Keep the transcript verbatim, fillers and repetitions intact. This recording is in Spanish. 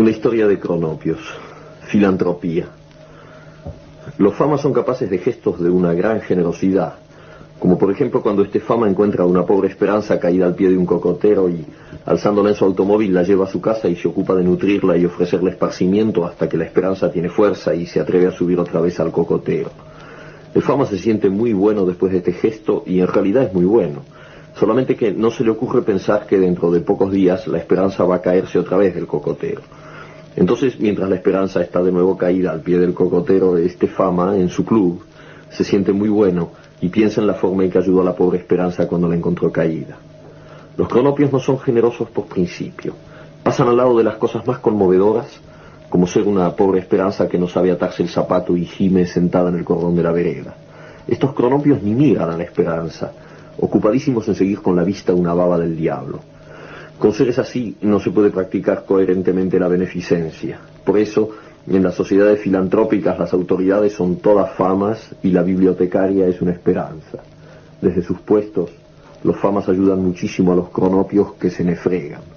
Una historia de cronopios, filantropía. Los famas son capaces de gestos de una gran generosidad, como por ejemplo cuando este fama encuentra a una pobre Esperanza caída al pie de un cocotero y, alzándola en su automóvil, la lleva a su casa y se ocupa de nutrirla y ofrecerle esparcimiento hasta que la Esperanza tiene fuerza y se atreve a subir otra vez al cocotero. El fama se siente muy bueno después de este gesto y en realidad es muy bueno, solamente que no se le ocurre pensar que dentro de pocos días la Esperanza va a caerse otra vez del cocotero. Entonces, mientras la Esperanza está de nuevo caída al pie del cocotero de este fama en su club, se siente muy bueno y piensa en la forma en que ayudó a la pobre Esperanza cuando la encontró caída. Los cronopios no son generosos por principio. Pasan al lado de las cosas más conmovedoras, como ser una pobre Esperanza que no sabe atarse el zapato y gime sentada en el cordón de la vereda. Estos cronopios ni miran a la Esperanza, ocupadísimos en seguir con la vista una baba del diablo. Con seres así no se puede practicar coherentemente la beneficencia. Por eso, en las sociedades filantrópicas las autoridades son todas famas y la bibliotecaria es una Esperanza. Desde sus puestos, los famas ayudan muchísimo a los cronopios que se nefregan.